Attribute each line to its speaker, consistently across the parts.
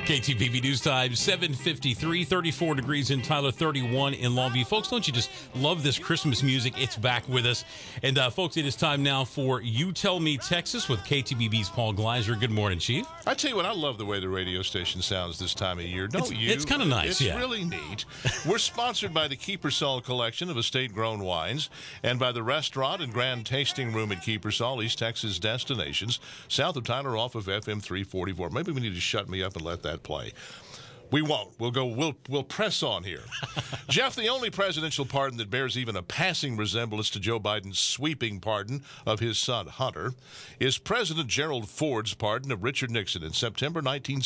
Speaker 1: KTPB News Time, 7:53, 34 degrees in Tyler, 31 in Longview. Folks, don't you just love this Christmas music? It's back with us. And, folks, it is time now for You Tell Me Texas with KTPB's Paul Gleiser. Good morning, Chief.
Speaker 2: I tell you what, I love the way the radio station sounds this time of year. Don't you?
Speaker 1: It's kind of nice,
Speaker 2: It's really neat. We're sponsored by the Kiepersol Collection of estate-grown wines and by the restaurant and grand tasting room at Kiepersol, East Texas destinations, south of Tyler off of FM 344. Maybe we need to shut me up and let that play. We won't. We'll press on here. Jeff, the only presidential pardon that bears even a passing resemblance to Joe Biden's sweeping pardon of his son Hunter is President Gerald Ford's pardon of Richard Nixon in September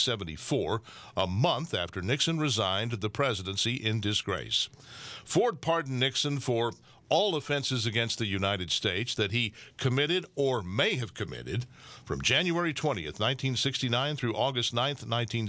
Speaker 2: 1974, a month after Nixon resigned the presidency in disgrace. Ford pardoned Nixon for all offenses against the United States that he committed or may have committed from January 20th, 1969 through August 9th,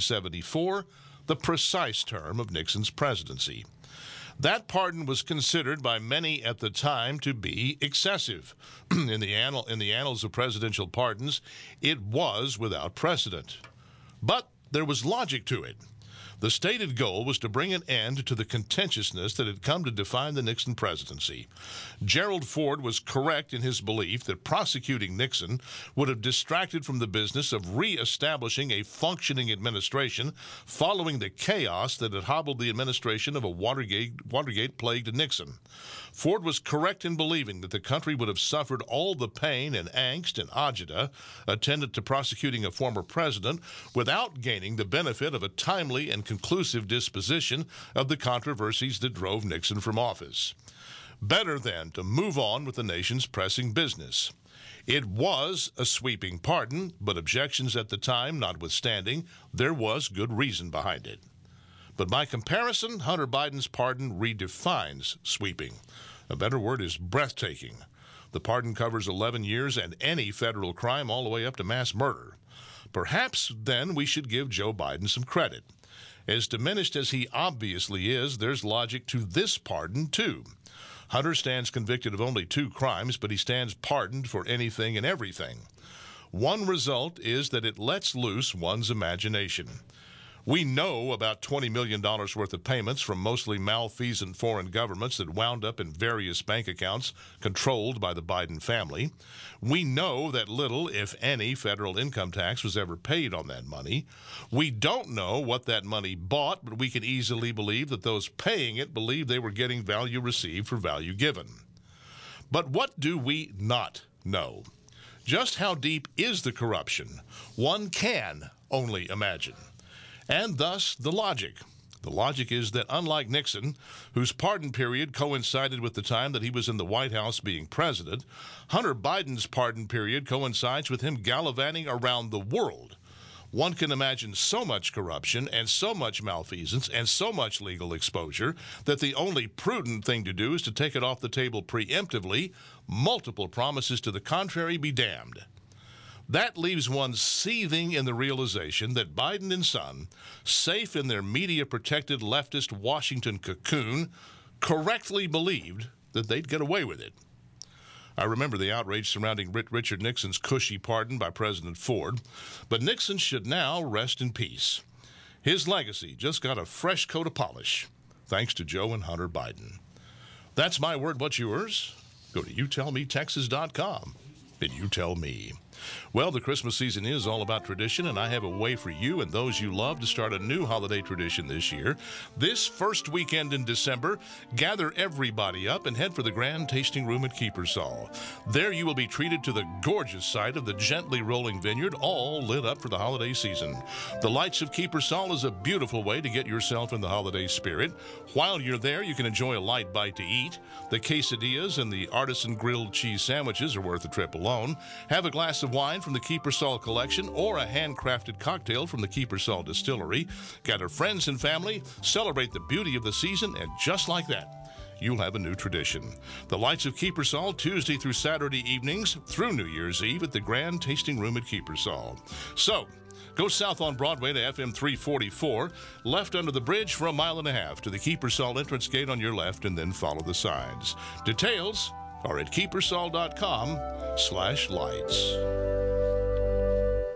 Speaker 2: 1974, the precise term of Nixon's presidency. That pardon was considered by many at the time to be excessive. In the annals of presidential pardons, it was without precedent. But there was logic to it. The stated goal was to bring an end to the contentiousness that had come to define the Nixon presidency. Gerald Ford was correct in his belief that prosecuting Nixon would have distracted from the business of reestablishing a functioning administration following the chaos that had hobbled the administration of a Watergate-plagued Nixon. Ford was correct in believing that the country would have suffered all the pain and angst and agita attendant to prosecuting a former president without gaining the benefit of a timely and conclusive disposition of the controversies that drove Nixon from office. Better, then, to move on with the nation's pressing business. It was a sweeping pardon, but objections at the time notwithstanding, there was good reason behind it. But by comparison, Hunter Biden's pardon redefines sweeping. A better word is breathtaking. The pardon covers 11 years and any federal crime all the way up to mass murder. Perhaps, then, we should give Joe Biden some credit. As diminished as he obviously is, there's logic to this pardon, too. Hunter stands convicted of only 2 crimes, but he stands pardoned for anything and everything. One result is that it lets loose one's imagination. We know about $20 million worth of payments from mostly malfeasant foreign governments that wound up in various bank accounts controlled by the Biden family. We know that little, if any, federal income tax was ever paid on that money. We don't know what that money bought, but we can easily believe that those paying it believed they were getting value received for value given. But what do we not know? Just how deep is the corruption? One can only imagine. And thus, the logic. The logic is that unlike Nixon, whose pardon period coincided with the time that he was in the White House being president, Hunter Biden's pardon period coincides with him gallivanting around the world. One can imagine so much corruption and so much malfeasance and so much legal exposure that the only prudent thing to do is to take it off the table preemptively. Multiple promises to the contrary be damned. That leaves one seething in the realization that Biden and son, safe in their media-protected leftist Washington cocoon, correctly believed that they'd get away with it. I remember the outrage surrounding Richard Nixon's cushy pardon by President Ford, but Nixon should now rest in peace. His legacy just got a fresh coat of polish, thanks to Joe and Hunter Biden. That's my word. What's yours? Go to youtellmetexas.com and you tell me. Well, the Christmas season is all about tradition, and I have a way for you and those you love to start a new holiday tradition this year. This first weekend in December, gather everybody up and head for the Grand Tasting Room at Kiepersol. There you will be treated to the gorgeous sight of the gently rolling vineyard, all lit up for the holiday season. The Lights of Kiepersol is a beautiful way to get yourself in the holiday spirit. While you're there, you can enjoy a light bite to eat. The quesadillas and the artisan grilled cheese sandwiches are worth the trip alone. Have a glass of wine from the Kiepersol collection or a handcrafted cocktail from the Kiepersol distillery. Gather friends and family, celebrate the beauty of the season, and just like that, you'll have a new tradition. The Lights of Kiepersol, Tuesday through Saturday evenings through New Year's Eve at the Grand Tasting Room at Kiepersol. So, go south on Broadway to FM 344, left under the bridge for 1.5 miles to the Kiepersol entrance gate on your left, and then follow the signs. Details are at kiepersol.com/lights.